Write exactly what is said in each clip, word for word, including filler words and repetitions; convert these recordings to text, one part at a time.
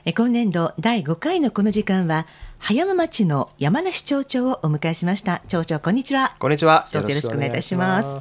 え今年度だいごかいのこの時間は葉山町の山梨町長をお迎えしました。町長、こんにちは。 こんにちは。 どうぞよろしくお願いいたします。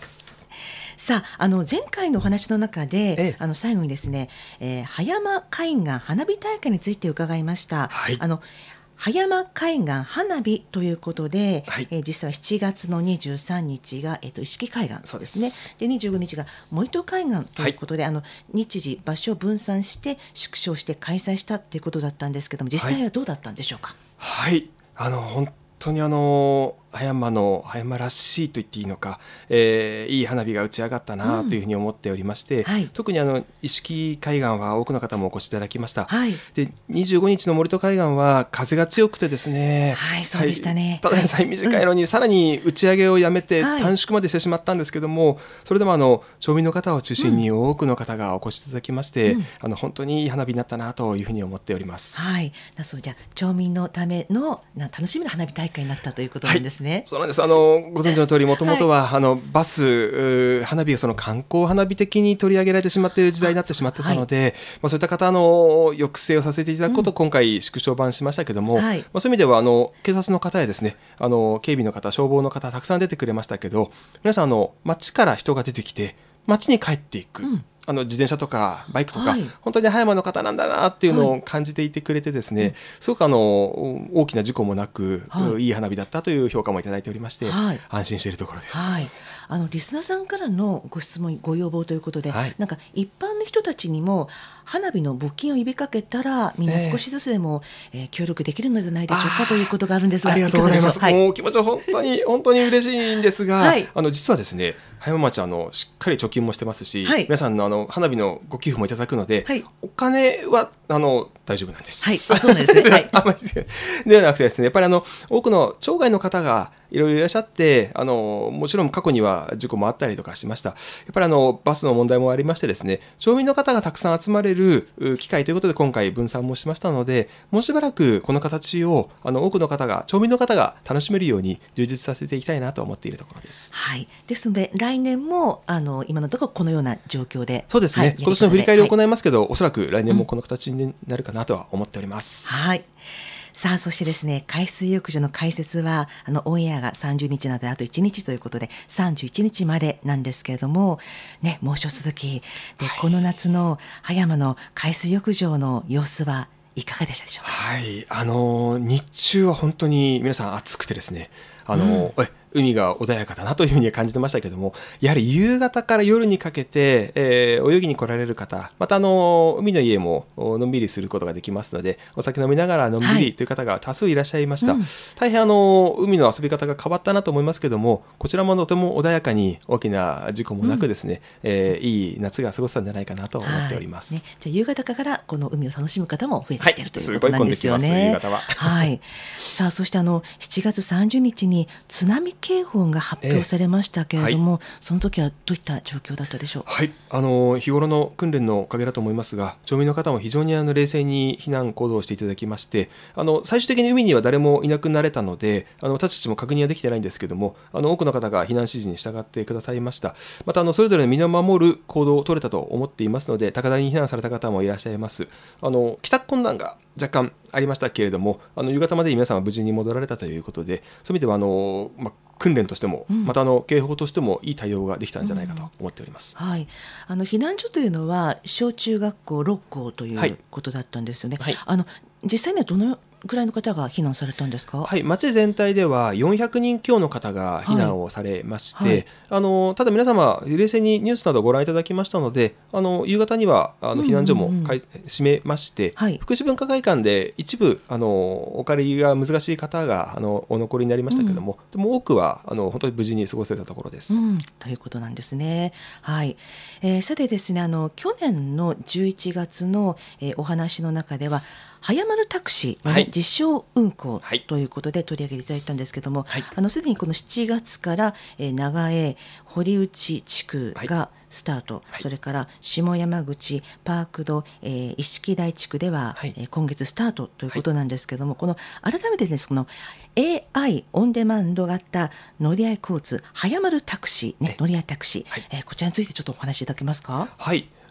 さあ、あの前回のお話の中で、ええ、あの最後にですね、えー、葉山海岸花火大会について伺いました。はい、あの葉山海岸花火ということで、はい、えー、実際はしちがつのにじゅうさんにちが、えー、と石木海岸ですね。そうです。でにじゅうごにちが森戸海岸ということで、はい、あの日時場所を分散して縮小して開催したということだったんですけども、実際はどうだったんでしょうか。 はい、はい、あの本当にあの葉山の葉山らしいと言っていいのか、えー、いい花火が打ち上がったなというふうに思っておりまして、うん、はい、特にあの石木海岸は多くの方もお越しいただきました。はい、でにじゅうごにちの森戸海岸は風が強くてですね、 はい、そうでしたね、 はい、ただでさえ短いのに、うん、さらに打ち上げをやめて短縮までしてしまったんですけども、はい、それでもあの町民の方を中心に多くの方がお越しいただきまして、うん、あの本当にいい花火になったなというふうに思っております。 はい、だそうじゃ町民のための楽しみの花火大会になったということなんですね。はい、 そうなんです。あのご存知の通り、もともとは、はい、あのバス花火がその観光花火的に取り上げられてしまっている時代になってしまってたので、はい、まあ、そういった方の抑制をさせていただくことを今回縮小版しましたけども、うん、はい、まあ、そういう意味ではあの警察の方やですね、あの警備の方、消防の方たくさん出てくれましたけど、皆さんあの街から人が出てきて街に帰っていく、うん、あの自転車とかバイクとか、はい、本当に葉山の方なんだなっていうのを感じていてくれてですね、はい、すごくあの大きな事故もなく、はい、いい花火だったという評価もいただいておりまして、はい、安心しているところです。 はい、あのリスナーさんからのご質問ご要望ということで、はい、なんか一般の人たちにも花火の募金を呼びかけたらみんな少しずつでも、えーえー、協力できるのではないでしょうかということがあるんですが、 ありがとうございます。はい、もう気持ちは本当に本当に嬉しいんですが、はい、あの実はですね、葉山町はあのしっかり貯金もしてますし、はい、皆さんのあの花火のご寄付もいただくので、はい、お金はあの大丈夫なんです。 はい、あ、そうなんですね。はい、 あまりではなくてですね、やっぱりあの多くの町外の方がいろいろいらっしゃって、あのもちろん過去には事故もあったりとかしました。やっぱりあのバスの問題もありましてですね、町民の方がたくさん集まれる機会ということで今回分散もしましたので、もうしばらくこの形をあの多くの方が町民の方が楽しめるように充実させていきたいなと思っているところです。 はい、ですので来年もあの今のところこのような状況で、 そうですね、はい、今年の振り返りを行いますけど、はい、おそらく来年もこの形になるかなとは思っております。 うん、はい。さあ、そしてですね、海水浴場の開設はあのオンエアがさんじゅうにちなのであといちにちということでさんじゅういちにちまでなんですけれども、ね、猛暑続きで、はい、この夏の葉山の海水浴場の様子はいかがでしたでしょうか。 はい、あの日中は本当に皆さん暑くてですね、あの、うん、え海が穏やかだなというふうに感じてましたけども、やはり夕方から夜にかけて、えー、泳ぎに来られる方、またあの海の家ものんびりすることができますので、お酒飲みながらのんびりという方が多数いらっしゃいました。はい、うん、大変あの海の遊び方が変わったなと思いますけども、こちらもとても穏やかに大きな事故もなくですね、うん、えー、いい夏が過ごせたんじゃないかなと思っております。 はい、ね、じゃあ夕方からこの海を楽しむ方も増えてきている、はい、ということなんですよね。 すごい混んできます、夕方は。 はい、さあ、そしてあのしちがつさんじゅうにちに津波警報が発表されましたけれども、えーはい、その時はどういった状況だったでしょう。 はい、あの日頃の訓練のおかげだと思いますが、町民の方も非常にあの冷静に避難行動をしていただきまして、あの最終的に海には誰もいなくなれたので、あの私たちも確認はできてないんですけども、あの多くの方が避難指示に従ってくださいました。またあのそれぞれの身を守る行動を取れたと思っていますので、高台に避難された方もいらっしゃいます。あの帰宅困難が若干ありましたけれども、あの夕方までに皆さんは無事に戻られたということで、そういう意味ではあの、まあ、訓練としても、うん、またあの警報としてもいい対応ができたんじゃないかと思っております。 うん、はい、あの避難所というのは小中学校ろっこうということだったんですよね。はいはい、あの実際にはどのぐらいの方が避難されたんですか。 はい、町全体ではよんひゃくにん強の方が避難をされまして、はいはい、あのただ皆様冷静にニュースなどをご覧いただきましたので、あの夕方にはあの避難所も、うんうんうん、閉めまして、はい、福祉文化会館で一部あのお借りが難しい方があのお残りになりましたけれども、うん、でも多くはあの本当に無事に過ごせたところです。 うん、ということなんですね。はい、えー、さてですね、あの去年のじゅういちがつの、えー、お話の中では葉山タクシー、ね、はい、実証運行ということで取り上げていただいたんですけども、はい、あのすでにこのしちがつから、えー、長江堀内地区がスタート、はい、それから下山口パークド、えー、石木台地区では、はい、えー、今月スタートということなんですけども、はい、この改めてです、この エーアイ オンデマンド型乗り合い交通葉山タクシー、ね、乗り合いタクシー、はい、えー、こちらについてちょっとお話しいただけますか。 はい、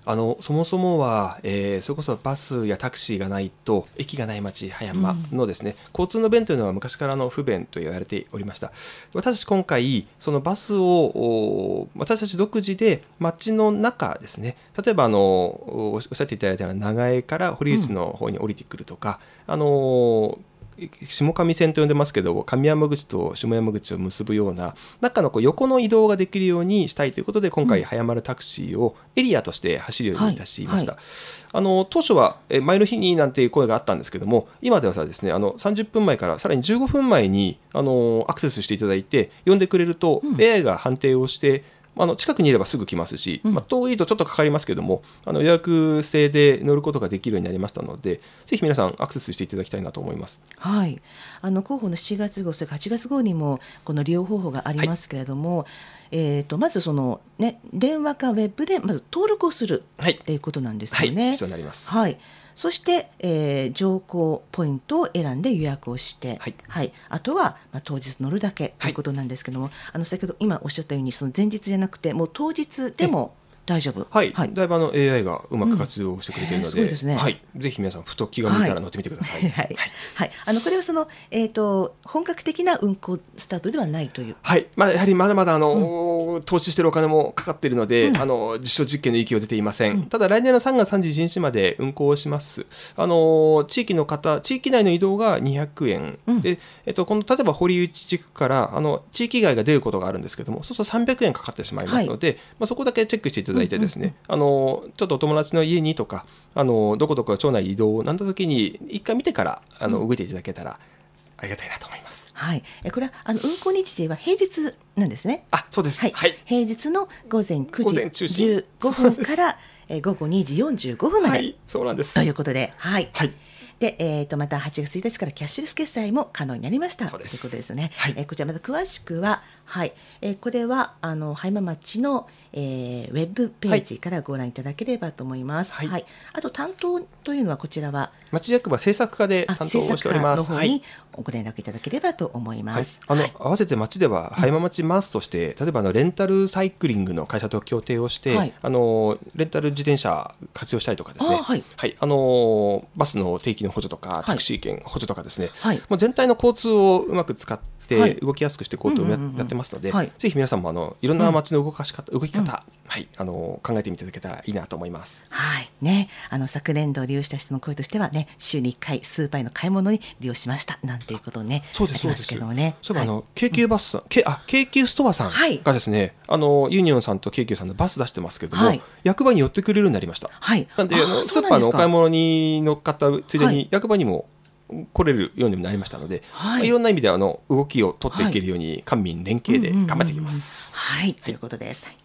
あのそもそもは、えー、それこそバスやタクシーがないと駅がない町葉山のですね、うん、交通の便というのは昔からの不便と言われておりました。私たち今回そのバスを私たち独自で町の中ですね、例えばあのおっしゃっていただいたような長江から堀内の方に降りてくるとか、うん、あの下上線と呼んでますけど上山口と下山口を結ぶような中のこう横の移動ができるようにしたいということで、今回早丸タクシーをエリアとして走るようにいたしました。はいはい、あの当初は前の日になんていう声があったんですけども、今ではさですね、あのさんじゅっぷんまえからさらにじゅうごふんまえにあのアクセスしていただいて呼んでくれると、うん、エーアイ が判定をしてあの近くにいればすぐ来ますし、まあ、遠いとちょっとかかりますけども、あの予約制で乗ることができるようになりましたので、ぜひ皆さんアクセスしていただきたいなと思います。 はい、あの広報のしちがつごそれからはちがつごうにもこの利用方法がありますけれども、はい、えー、とまずその、ね、電話かウェブでまず登録をすると、はい、いうことなんですよね。 はい、必要になります。 はい、そして、えー、乗降ポイントを選んで予約をして、はいはい、あとは、まあ、当日乗るだけということなんですけども、はい、あの先ほど今おっしゃったようにその前日じゃなくてもう当日でも大丈夫。 はい、はい、だいぶあの エーアイ がうまく活用してくれているので、うん、えーすごいですね。はい、ぜひ皆さんふと気が向いたら乗ってみてください。はいはいはい、あのこれはその、えー、と本格的な運行スタートではないという、 はい、まあ、やはりまだまだあの、うん、投資しているお金もかかっているので、うん、あの実証実験の域を出ていません。うん、ただ来年のさんがつさんじゅういちにちまで運行します。あの地域の方、地域内の移動がにひゃくえん、うん、で、えー、とこの例えば堀内地区からあの地域外が出ることがあるんですけども、そうするとさんびゃくえんかかってしまいますので、はい、まあ、そこだけチェックしていただいてですね、うんうんうん、あのちょっとお友達の家にとかあのどこどこ町内移動なんだ時に一回見てからあの動いていただけたらありがたいなと思います。 はい、えこれはあの運行日時は平日なんですね。 あ、そうです、 はいはい、平日のごぜんくじじゅうごふんからえごごにじよんじゅうごふんまで、はい、 そうなんですということで、はいはい、 でえー、とまたはちがつついたちからキャッシュレス決済も可能になりましたということですね。はい、えー、こちらまた詳しくは、はい、えー、これはあの葉山町の、えー、ウェブページからご覧いただければと思います。はいはい、あと担当というのはこちらは町役場制作課で担当をしております。 制作課の方にご連絡いただければと思います。 はい、あの、はい、合わせて町では葉山町マースとして、うん、例えばあのレンタルサイクリングの会社と協定をして、はい、あのレンタル自転車活用したりとかですね、あ、はいはい、あのバスの定期の補助とか、はい、タクシー券補助とかですね、はい、もう全体の交通をうまく使って動きやすくしていこうとやってますので、ぜひ皆さんもあのいろんな街の動かし方、うん、動き方、うん、はい、あの考えてみていただけたらいいなと思います。 はいね、あの昨年度利用した人の声としてはね、週にいっかいスーパーの買い物に利用しましたなんていうことをね、 そうですそうです。 けどもね、 そういえばあの、はい、京急バスさん、うん、あ京急ストアさんがですね、はい、あのユニオンさんと京急さんのバス出してますけども、はい、役場に寄ってくれるようになりました。はい、なんであのスーパーのお買い物に乗っかったついでに役場にも来れるようになりましたので、はい、まあ、いろんな意味であの動きを取っていけるように、はい、官民連携で頑張っていきます。 はい、ということです。